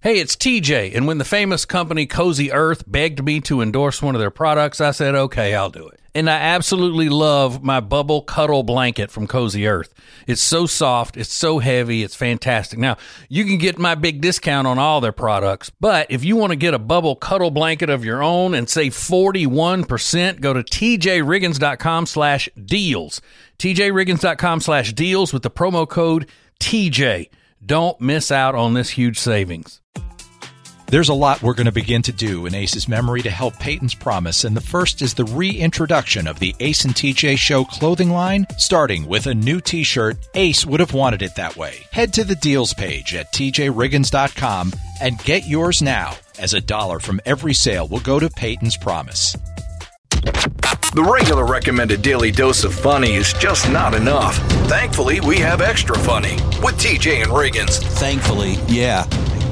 Hey, it's TJ, and when the famous company Cozy Earth begged me to endorse one of their products, I said, okay, I'll do it. And I absolutely love my Bubble Cuddle Blanket from Cozy Earth. It's so soft, it's so heavy, it's fantastic. Now, you can get my big discount on all their products, but if you want to get a Bubble Cuddle Blanket of your own and save 41%, go to tjriggins.com/deals. tjriggins.com/deals with the promo code TJ. Don't miss out on this huge savings. There's a lot we're going to begin to do in Ace's memory to help Peyton's promise, and the first is the reintroduction of the Ace and TJ Show clothing line, starting with a new t-shirt. Ace would have wanted it that way. Head to the deals page at tjriggins.com and get yours now, as $1 from every sale will go to Peyton's promise. The regular recommended daily dose of funny is just not enough. Thankfully, we have extra funny with TJ and Riggins. Thankfully, yeah.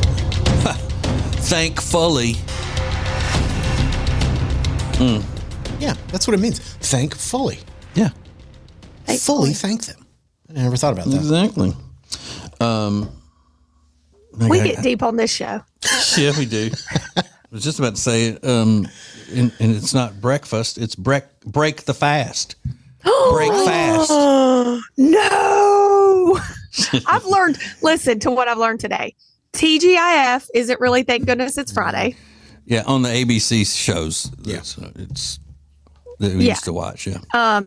Thankfully. Yeah, that's what it means. Thankfully. Yeah. Fully thank them. I never thought about that. Exactly. We get deep on this show. Yeah, we do. I was just about to say, and it's not breakfast, it's break the fast. Break fast. No. I've learned, listen to what I've learned today. TGIF isn't really thank goodness it's Friday. Yeah, on the ABC shows. Yeah. It's that we used to watch, yeah.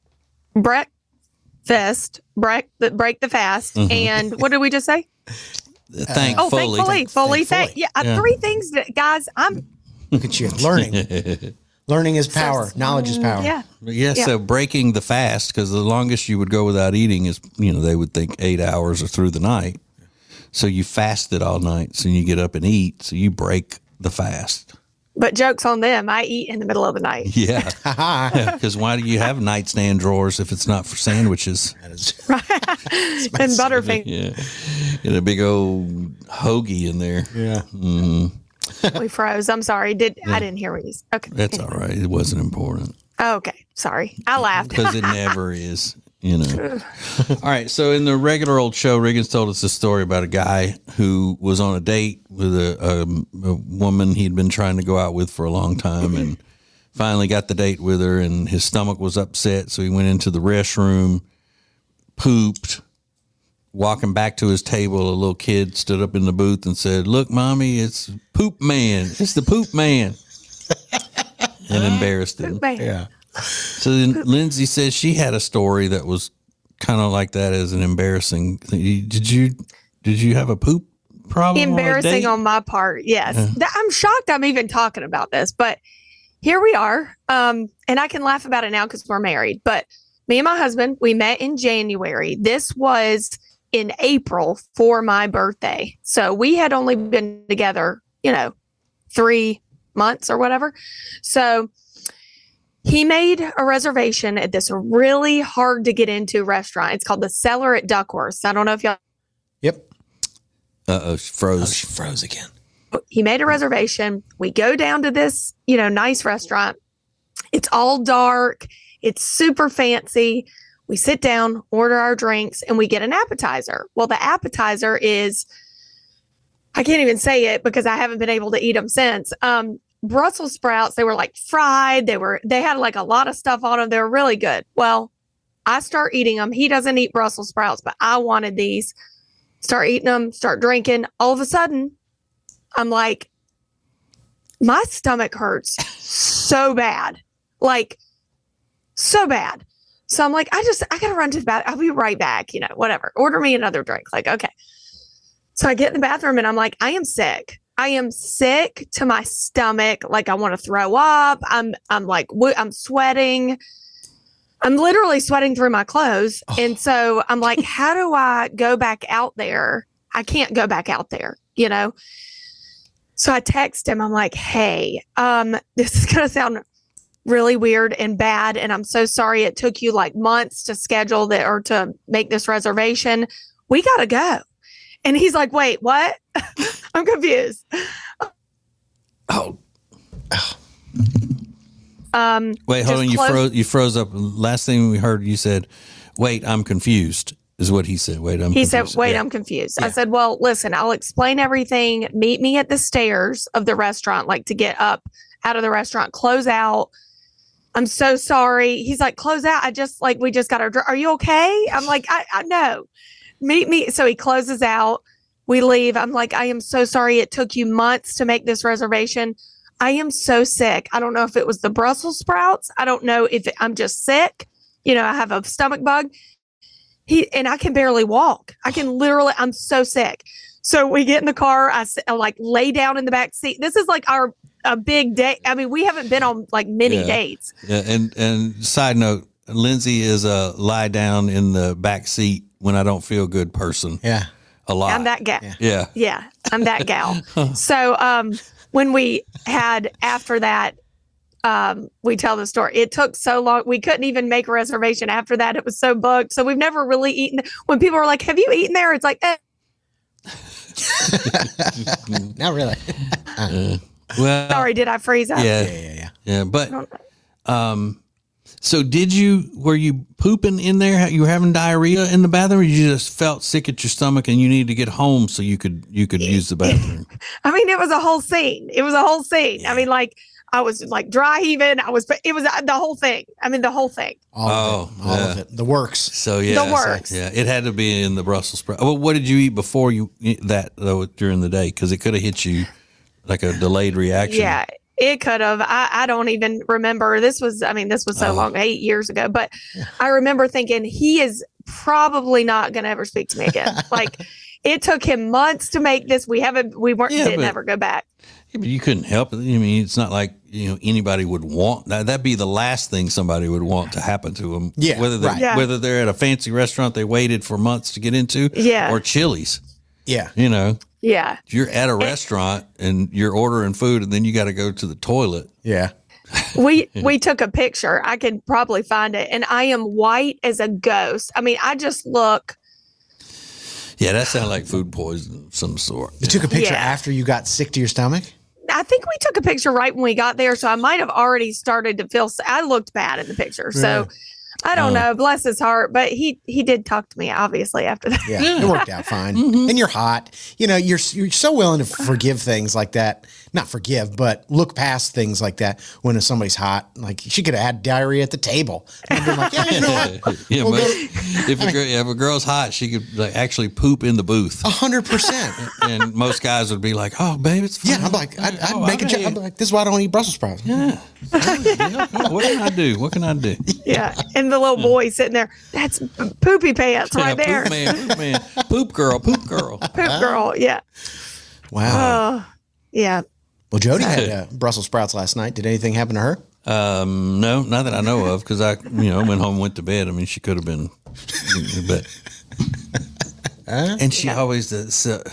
Breakfast, break the fast, and what did we just say? Thankfully. Fully. Yeah, three things that, guys, Look at you, learning. Learning is power. Knowledge is power. Yeah. So breaking the fast, because the longest you would go without eating is, they would think 8 hours or through the night. So you fasted all night, so you get up and eat, so you break the fast. But joke's on them. I eat in the middle of the night. Yeah. Because why do you have nightstand drawers if it's not for sandwiches? And Butterfinger. Yeah. And a big old hoagie in there. Yeah. We froze. I'm sorry. I didn't hear what you said. Okay. That's all right. It wasn't important. Oh, okay. Sorry. I laughed. Because it never is. All right. So in the regular old show, Riggins told us a story about a guy who was on a date with a woman he'd been trying to go out with for a long time, and finally got the date with her, and his stomach was upset. So he went into the restroom, pooped. Walking back to his table, a little kid stood up in the booth and said, "Look, Mommy, it's Poop Man. It's the Poop Man." And embarrassed him. Yeah. So then Lindsay says she had a story that was kind of like that as an embarrassing thing. Did you have a poop problem? Embarrassing on my part, yes. I'm shocked I'm even talking about this, but here we are. And I can laugh about it now because we're married. But me and my husband, we met in January. This was in April for my birthday. So we had only been together, 3 months or whatever. So he made a reservation at this really hard to get into restaurant. It's called the Cellar at Duckworth. I don't know if y'all. Yep. She froze. Oh, she froze again. He made a reservation. We go down to this, nice restaurant. It's all dark. It's super fancy. We sit down, order our drinks, and we get an appetizer. Well, the appetizer is, I can't even say it because I haven't been able to eat them since. Brussels sprouts. They were like fried. They had like a lot of stuff on them. They were really good. Well, I start eating them. He doesn't eat Brussels sprouts, but I wanted these. Start eating them, start drinking. All of a sudden, I'm like, my stomach hurts so bad. Like, so bad. So I'm like, I got to run to the bathroom. I'll be right back, whatever. Order me another drink. Like, okay. So I get in the bathroom and I'm like, I am sick. I am sick to my stomach. Like, I want to throw up. I'm sweating. I'm literally sweating through my clothes. And so I'm like, how do I go back out there? I can't go back out there, So I text him. I'm like, hey, this is going to sound really weird and bad. And I'm so sorry it took you like months to schedule that or to make this reservation. We got to go. And he's like, wait, what? I'm confused. Wait, hold on. You froze up. Last thing we heard, you said, wait, I'm confused. is what he said. Wait, He said, confused. wait, Yeah. I'm confused. Yeah. I said, well, listen, I'll explain everything. Meet me at the stairs of the restaurant, like to get up out of the restaurant, close out. I'm so sorry. He's like, close out. We just got our, are you okay? I'm like, I know. Meet me. So he closes out. We leave. I'm like, I am so sorry. It took you months to make this reservation. I am so sick. I don't know if it was the Brussels sprouts. I don't know if I'm just sick. I have a stomach bug. And I can barely walk. I'm so sick. So we get in the car. I like lay down in the back seat. This is like a big day. I mean, we haven't been on like many dates. Yeah, and side note, Lindsay is a lie down in the back seat when I don't feel good person. Yeah. A lot. I'm that gal. Yeah. Yeah, I'm that gal. So when we had after that, we tell the story. It took so long. We couldn't even make a reservation after that. It was so booked. So we've never really eaten. When people are like, have you eaten there? It's like, Not really. Well, sorry, did I freeze up? Yeah. But, so were you pooping in there? You were having diarrhea in the bathroom, or you just felt sick at your stomach and you needed to get home so you could use the bathroom? I mean, it was a whole scene. I mean, like, I was like dry heaving. It was the whole thing. I mean, the whole thing. All of it. The works. So yeah, The works. So, yeah, it had to be in the Brussels sprout. Well, what did you eat before though during the day? Because it could have hit you like a delayed reaction. Yeah, it could have. I don't even remember. This was so long, 8 years ago. But I remember thinking he is probably not going to ever speak to me again. Like, it took him months to make this. Didn't ever go back. Yeah, but you couldn't help it. I mean, it's not like anybody would want that. That'd be the last thing somebody would want to happen to them. Yeah, whether they're at a fancy restaurant they waited for months to get into, or Chili's. Yeah. Yeah. If you're at a restaurant and you're ordering food and then you got to go to the toilet. Yeah. We took a picture. I could probably find it. And I am white as a ghost. I mean, I just look. Yeah, that sounded like food poisoning of some sort. You took a picture after you got sick to your stomach? I think we took a picture right when we got there. So I might have already started to feel. I looked bad in the picture. So I don't know. Bless his heart. But he did talk to me, obviously, after that. Yeah, it worked out fine. And you're hot. You're so willing to forgive things like that. Not forgive, but look past things like that when somebody's hot. Like, she could have had diarrhea at the table. And I've been like, yeah, you know what? Yeah, but if a girl's hot, she could actually poop in the booth. 100%. And most guys would be like, "Oh, babe, it's fine." Yeah, I'm like, I'd make a joke. I'm like, this is why I don't eat Brussels sprouts. Yeah. What can I do? What can I do? Yeah. And the little boy sitting there, that's poopy pants right there. Poop man. Poop girl. Poop girl. Yeah. Wow. Yeah. Well, Jody had Brussels sprouts last night. Did anything happen to her? No, not that I know of, because I went home and went to bed. I mean, she could have been, but and she always does. So,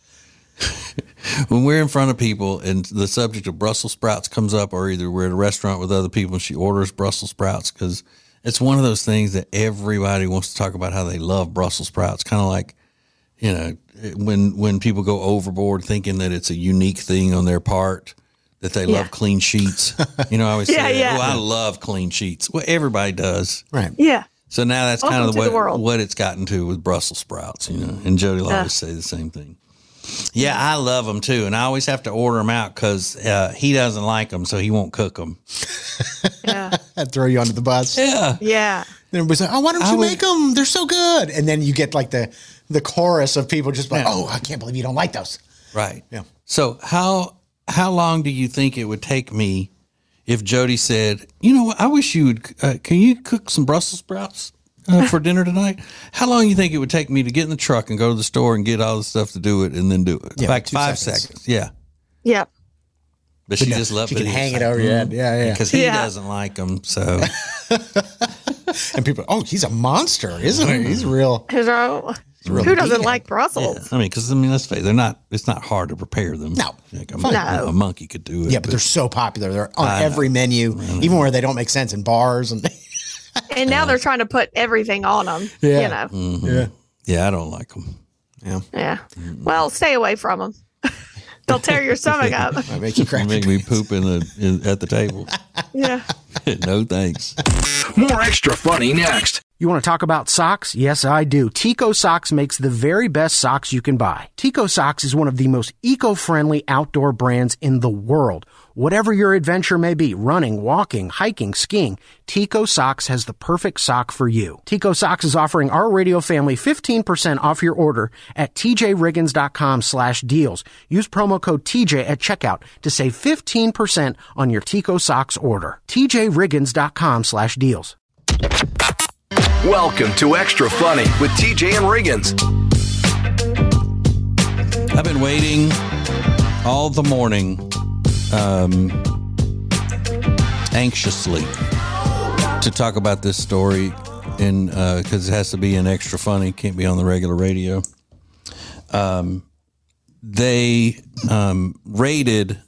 when we're in front of people and the subject of Brussels sprouts comes up, or either we're at a restaurant with other people and she orders Brussels sprouts, because it's one of those things that everybody wants to talk about how they love Brussels sprouts. Kind of like, when people go overboard thinking that it's a unique thing on their part, that they love clean sheets. I always say, "Oh, I love clean sheets." Well, everybody does, right? Yeah. So now that's Welcome kind of what it's gotten to with Brussels sprouts, And Jody will always say the same thing. Yeah, I love them too, and I always have to order them out because he doesn't like them, so he won't cook them. Yeah. I'd throw you under the bus. Yeah. Yeah. Then everybody's like, "Oh, why don't you make them? They're so good." And then you get like the chorus of people just like, "Oh, I can't believe you don't like those." Right. Yeah. So how long do you think it would take me if Jody said, "You know what? I wish you would. Can you cook some Brussels sprouts for dinner tonight?" How long do you think it would take me to get in the truck and go to the store and get all the stuff to do it and then do it? Yeah, like 2 5 seconds. seconds. Yeah. Yep. But she just loved She it. can hang it over your head. Yeah. Because he doesn't like them. So And people, "Oh, he's a monster, isn't he? He's real." Who doesn't like Brussels? I mean, because let's face it, it's not hard to prepare them. No. Like No. a monkey could do it. Yeah, but they're so popular. They're on every menu, even where they don't make sense in bars. And And now they're trying to put everything on them. Yeah. Yeah, I don't like them. Yeah. Well, stay away from them. They'll tear your stomach up. Might make you They crack. make me poop at the table. Yeah. No thanks. More extra funny next. You want to talk about socks? Yes, I do. Tico Socks makes the very best socks you can buy. Tico Socks is one of the most eco-friendly outdoor brands in the world. Whatever your adventure may be, running, walking, hiking, skiing, Tico Socks has the perfect sock for you. Tico Socks is offering our radio family 15% off your order at tjriggins.com/deals. Use promo code TJ at checkout to save 15% on your Tico Socks order. tjriggins.com/deals. Welcome to Extra Funny with TJ and Riggins. I've been waiting all the morning, anxiously, to talk about this story, and because it has to be an Extra Funny, can't be on the regular radio. They raided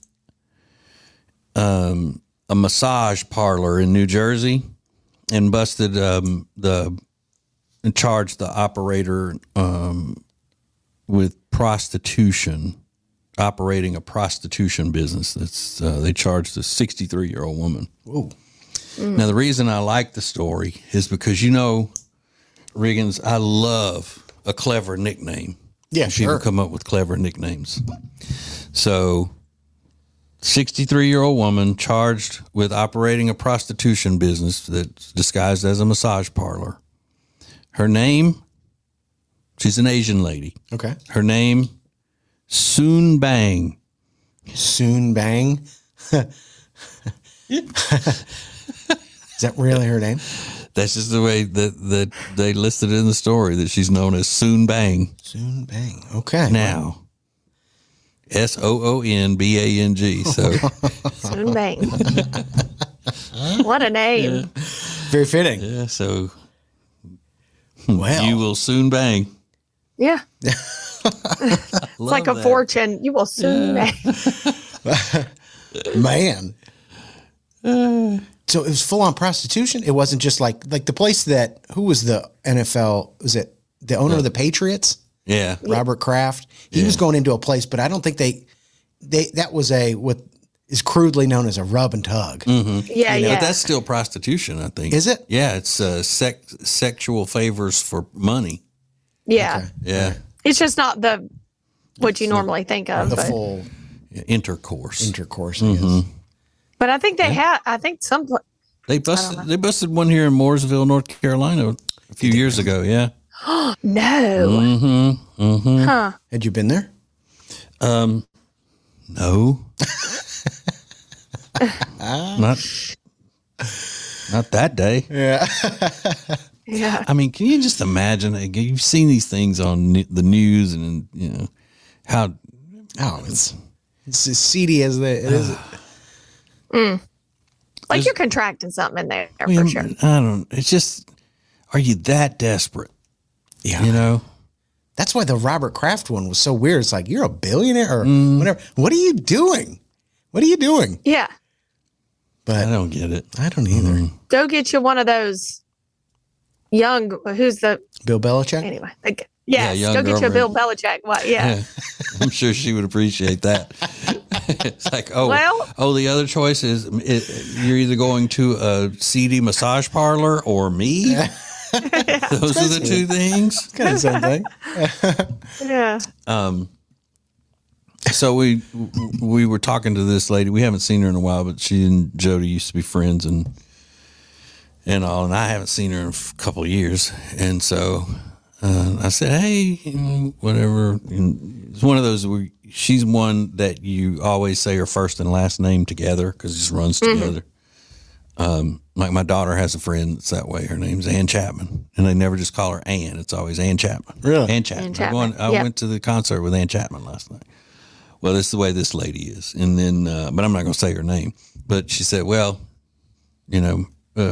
a massage parlor in New Jersey and busted and charged the operator with prostitution, operating a prostitution business. That's they charged a 63-year-old woman. Whoa. Now, the reason I like the story is because, you know, Riggins, I love a clever nickname. Yeah, People sure. come up with clever nicknames. So, 63-year-old woman charged with operating a prostitution business that's disguised as a massage parlor. Her name, she's an Asian lady. Okay. Her name, Soon Bang. Soon Bang. Is that really her name? That's just the way that they listed it in the story, that she's known as Soon Bang. Soon Bang. Okay. Now, SOONBANG. So Soon Bang. What a name. Very fitting. yeah, so Well, you will soon bang. Yeah. It's like a fortune. You will soon bang. man. So it was full on prostitution. It wasn't just like the place that, who was the NFL? Was it the owner of the Patriots? Yeah. Robert Kraft. He was going into a place, but I don't think that was what is crudely known as a rub and tug. Yeah, But yeah. that's still prostitution, I think. Is it? Yeah, it's sexual favors for money. Yeah. Yeah. It's just not what you normally think of. The But, full Intercourse. intercourse. Yes. but I think they had, I think some, They busted one here in Mooresville, North Carolina a few years ago, yeah. no. Huh. Had you been there? No. Not that day. Yeah. I mean, can you just imagine? You've seen these things on the news, and you know how. Oh, it's as seedy as it is. Like you're contracting something in there I mean, for sure. I don't. It's just, are you that desperate? Yeah. You know. That's why the Robert Kraft one was so weird. It's like, you're a billionaire or whatever. What are you doing? What are you doing? Yeah. But I don't get it. I don't either. Go get you one of those young, who's the, Bill Belichick? anyway. Yes, young go get you a Bill girlfriend. Belichick. What? Yeah. Yeah. I'm sure she would appreciate that. It's like, Well- the other choice is you're either going to a seedy massage parlor or me. Those are the two things. Kind of the same thing. Yeah. So we were talking to this lady. We haven't seen her in a while, but she and Jody used to be friends and all. And I haven't seen her in a couple of years. And so I said, hey, whatever. And it's one of those where she's one that you always say her first and last name together because it just runs together. Like my daughter has a friend that's that way. Her name's Ann Chapman, and they never just call her Ann. It's always Ann Chapman. Really? Ann Chapman. Ann Chapman. I Yep. went to the concert with Ann Chapman last night. Well, that's the way this lady is. And then, but I'm not going to say her name. But she said, well, you know,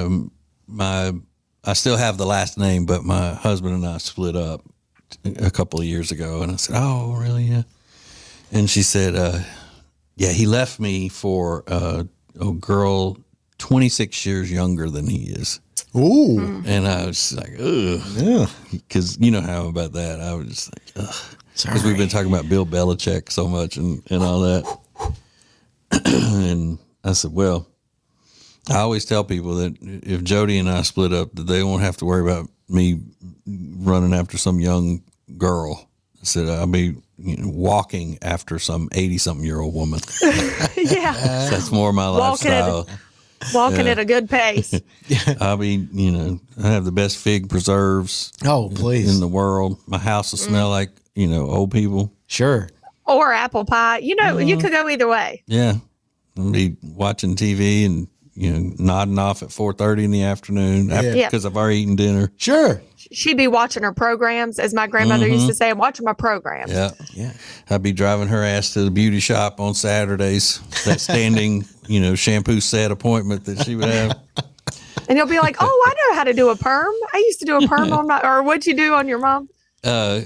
I still have the last name, but my husband and I split up a couple of years ago. And I said, oh, really? Yeah. And she said, yeah, he left me for a girl 26 years younger than he is. Ooh. And I was like, ugh. Yeah. Because you know how about that. I was just like, ugh. Because we've been talking about Bill Belichick so much and all that. And I said, well, I always tell people that if Jody and I split up, that they won't have to worry about me running after some young girl. I said I'll be walking after some 80-something-year-old woman. Yeah. That's more my lifestyle. Walking at a good pace. I'll be, I have the best fig preserves. Oh, please. In the world. My house will smell like, old people. Sure. Or apple pie. You could go either way. Yeah. I'll be watching TV and, nodding off at 4:30 in the afternoon because I've already eaten dinner. Sure. She'd be watching her programs, as my grandmother used to say, I'm watching my programs. Yeah. Yeah. I'd be driving her ass to the beauty shop on Saturdays, that standing, shampoo set appointment that she would have. And you'll be like, oh, I know how to do a perm. I used to do a perm on my, or what'd you do on your mom? I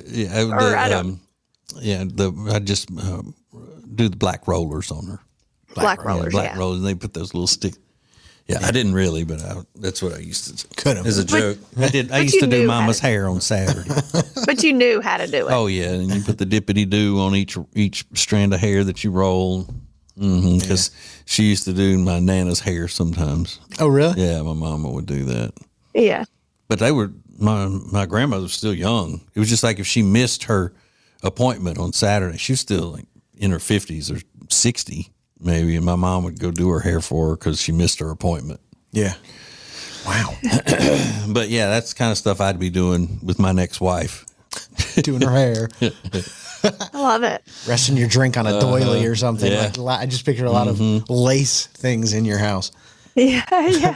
just do the black rollers on her. Black rollers, black rollers, and they put those little sticks. Yeah, I didn't really, but that's what I used to do. Could have. As a joke. I used to do Mama's hair on Saturday. But you knew how to do it. Oh, yeah. And you put the dippity-doo on each strand of hair that you roll. Because she used to do my Nana's hair sometimes. Oh, really? Yeah, my mama would do that. Yeah. But my grandmother was still young. It was just like if she missed her appointment on Saturday, she was still like in her 50s or 60 maybe, and my mom would go do her hair for her because she missed her appointment. Yeah. Wow. But yeah, that's the kind of stuff I'd be doing with my next wife. Doing her hair. I love it. Resting your drink on a doily or something. Yeah. Like I just picture a lot of lace things in your house. Yeah.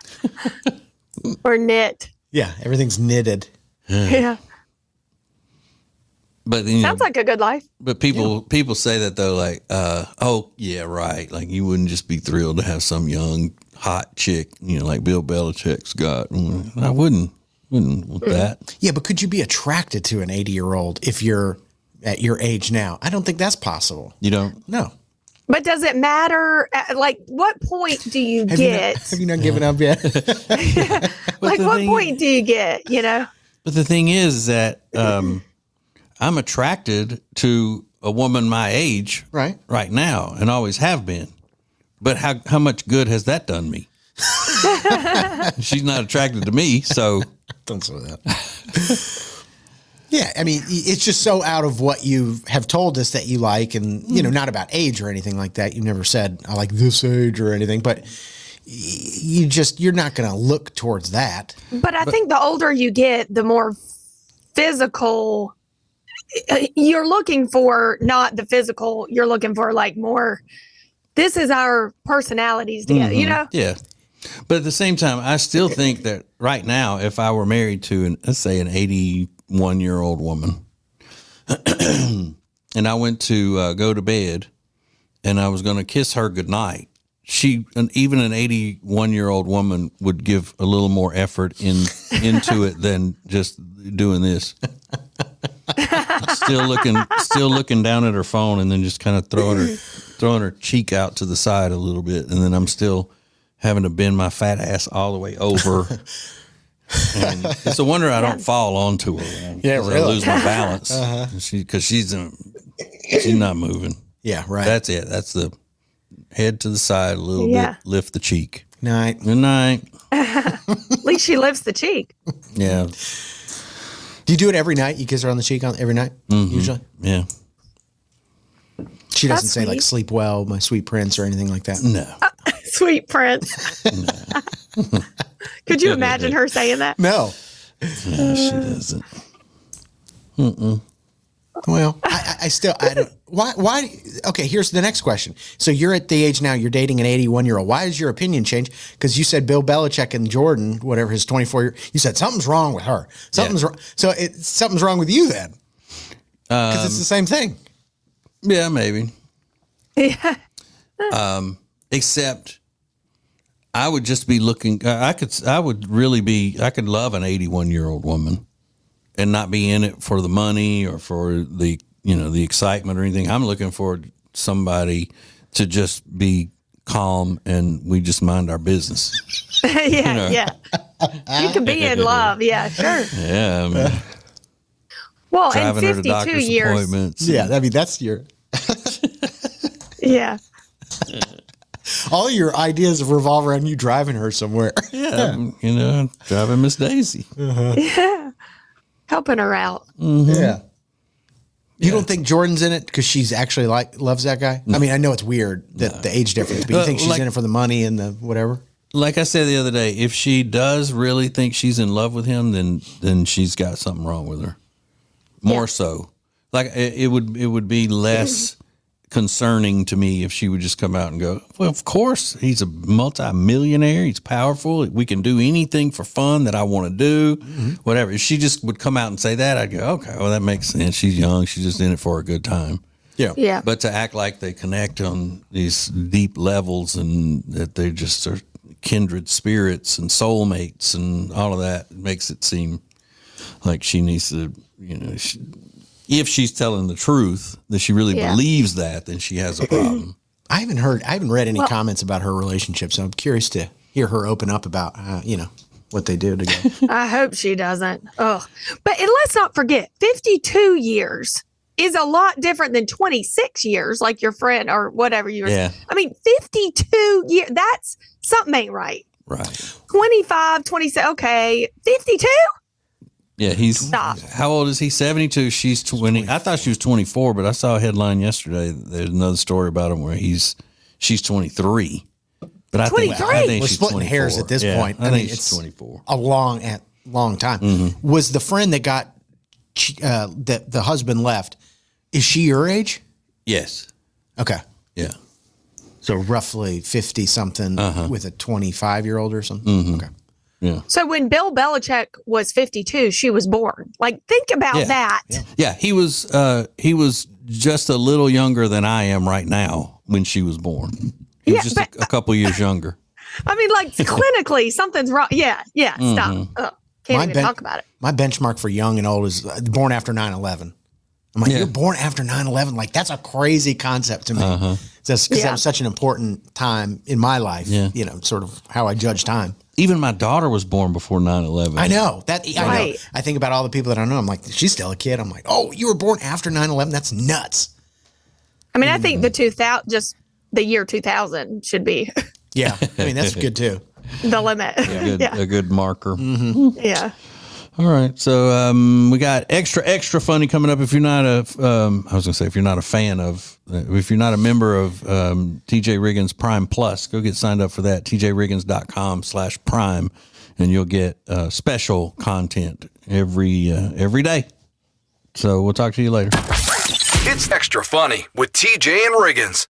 Or knit. Yeah, everything's knitted. Yeah. But sounds like a good life. But people say that though, like, oh yeah, right. Like you wouldn't just be thrilled to have some young hot chick, like Bill Belichick's got. I wouldn't want that. Yeah, but could you be attracted to an 80-year-old if you're at your age now? I don't think that's possible. You don't? No. But does it matter? Like, what point do you get? Have you not given up yet? Like, what point do you get? But the thing is that I'm attracted to a woman my age right now and always have been. But how much good has that done me? She's not attracted to me, so. Don't say that. Yeah, I mean, it's just so out of what you have told us that you like, and, not about age or anything like that. You never said, I like this age or anything, but you're not going to look towards that. But I think the older you get, the more physical you're looking for, not the physical. You're looking for like more, this is our personalities together, Yeah. But at the same time, I still think that right now, if I were married to let's say an 81-year-old woman, and I went to go to bed and I was going to kiss her goodnight, even an 81-year-old woman would give a little more effort into it than just doing this. Still looking down at her phone and then just kind of throwing her cheek out to the side a little bit, and then I'm still having to bend my fat ass all the way over. And it's a wonder I don't fall onto her. Yeah, really. I lose my balance because she's not moving. Yeah, right. That's it. That's the head to the side a little bit. Lift the cheek. Night. Good night. At least she lifts the cheek. Yeah. Do you do it every night? You kiss her on the cheek every night? Usually? Yeah. She doesn't say like "sleep well, my sweet prince" or anything like that. No. Sweet prince. No. Could you imagine her saying that? No. No, she doesn't. Well, I still don't. Why? Okay, here's the next question. So you're at the age now, you're dating an 81-year-old. Why does your opinion change? Because you said Bill Belichick and Jordan, whatever, his 24-year, you said something's wrong with her. Something's wrong. So something's wrong with you then. Because it's the same thing. Yeah, maybe. Yeah. Except I would just be looking, I could love an 81-year-old woman and not be in it for the money or for the excitement or anything. I'm looking for somebody to just be calm and we just mind our business. Yeah. You could be in love. Yeah, sure. Yeah. I mean, well, driving and her to 52 doctor's years. appointments. Yeah, that's your. Yeah. All your ideas revolve around you driving her somewhere. Yeah, you know, driving Miss Daisy. Yeah. Helping her out. Yeah. You don't think Jordan's in it because she's actually loves that guy? I mean, I know it's weird that the age difference, but you think she's in it for the money and the whatever? Like I said the other day, if she does really think she's in love with him, then she's got something wrong with her. More so. Like it would be less concerning to me if she would just come out and go, well, of course, he's a multi-millionaire. He's powerful. We can do anything for fun that I want to do, whatever. If she just would come out and say that, I'd go, okay, well, that makes sense. She's young. She's just in it for a good time. Yeah. Yeah. But to act like they connect on these deep levels and that they just are kindred spirits and soulmates and all of that makes it seem like she needs to, you know, if she's telling the truth, that she really believes that, then she has a problem. I haven't read any comments about her relationship, so I'm curious to hear her open up about, what they do together. I hope she doesn't. Oh, but let's not forget, 52 years is a lot different than 26 years, like your friend or whatever you were. Yeah. I mean, 52 years, that's something ain't right. Right. 25, 26, okay. 52? Yeah, he's Stop. How old is he? 72. She's 20. I thought she was 24, but I saw a headline yesterday. There's another story about him where she's 23. But I think 23? We're she's splitting 24. hairs at this point. I mean, it's she's 24. a long time. Was the friend that got the husband left? Is she your age? Yes. Okay, Yeah. so roughly 50 something with a 25-year-old or something. Okay. Yeah. So when Bill Belichick was 52, she was born. Like, think about that. Yeah. He was just a little younger than I am right now when she was born. He was just a couple years younger. I mean, like, clinically, something's wrong. Yeah. Stop. Ugh, can't even talk about it. My benchmark for young and old is born after 9/11. I'm like, you're born after 9/11? Like, that's a crazy concept to me. Just because that was such an important time in my life, sort of how I judge time. Even my daughter was born before 9/11. I know. I know. Right. I think about all the people that I know. I'm like, she's still a kid. I'm like, oh, you were born after 9/11? That's nuts. I mean, I think the year 2000 should be Yeah. I mean, that's good too. the limit. A good marker. Yeah. All right, so we got extra funny coming up. If you're not if you're not a fan of, if you're not a member of TJ Riggins Prime Plus, go get signed up for that. TJRiggins.com/prime, and you'll get special content every day. So we'll talk to you later. It's Extra Funny with TJ and Riggins.